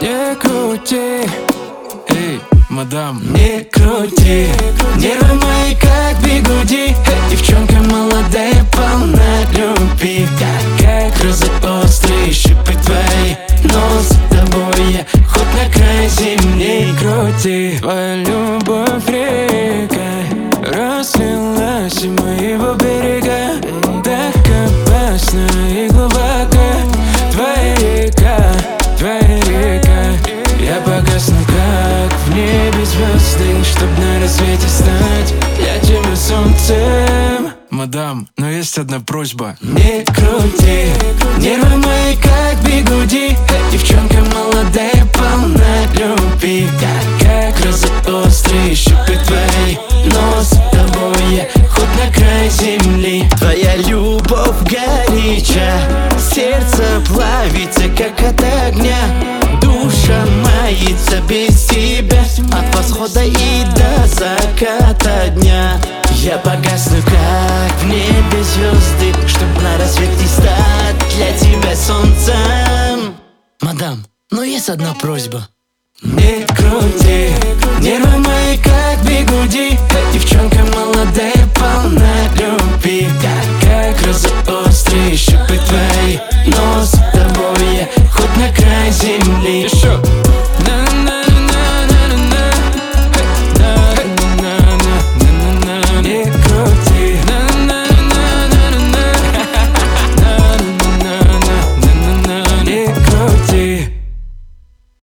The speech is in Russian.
Не крути, эй, мадам, не крути. Нервы мои как бигуди. Девчонка молодая, полна любви. Как розы острые, шипы твои. Но с тобой я хоть на край земли. Крути, твоя любовь рекой разлилась и моего берега. Так опасно и глубоко. Твоя река, твоя река. Я погасну, как в небе звезды, чтоб на рассвете стать для тебя солнцем. Мадам, но есть одна просьба. Не крути, нервы мои как бигуди. Девчонка молодая, полна любви. Как розы острые, шипы твои. Но с тобой я хоть на край земли. Твоя любовь горяча, сердце плавится, как от огня. Душа мается без тебя, от восхода и до заката дня. Я погасну, как в небе звезды, чтоб на рассвете стать для тебя солнцем. Мадам, но есть одна просьба. Не крути, нервы мои как бигуди. Девчонка молодая,